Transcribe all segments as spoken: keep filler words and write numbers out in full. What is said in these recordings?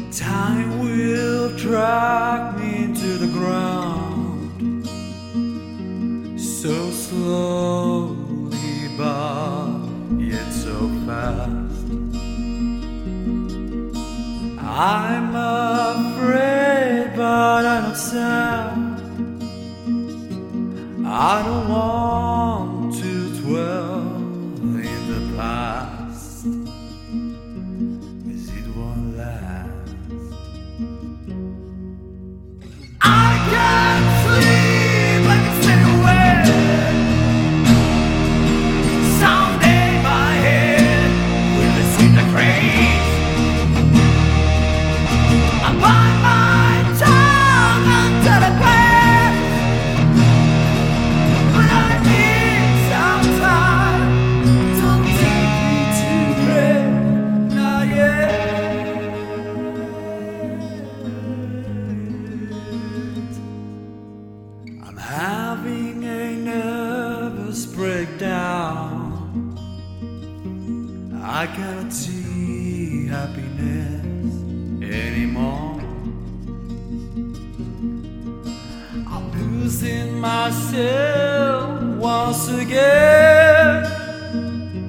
Time will drag me into the ground so slowly, but yet so fast. I'm afraid, but I'm not sad. I don't want to dwell in the past, 'cause it won't last. I can't sleep, I can stay awake. Someday my head will disintegrate. I bite my tongue until the breath, but I need some time. Don't take me to bed, not yet. I'm having a nervous breakdown. I cannot see happiness anymore. I'm losing myself once again,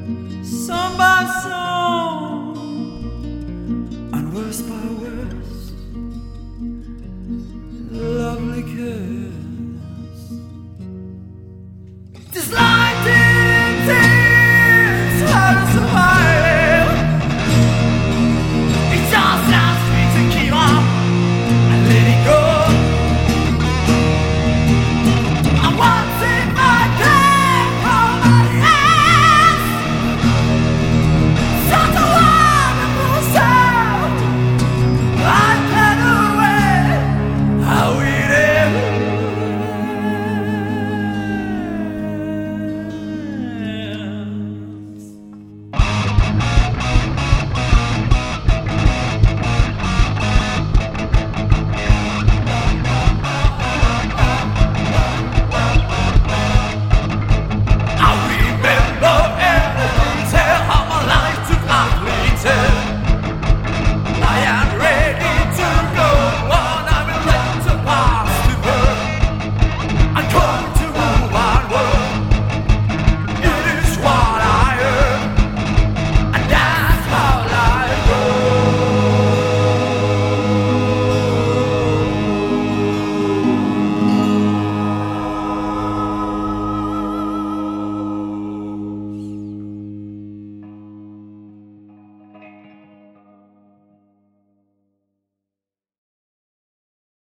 song by song, and verse by verse.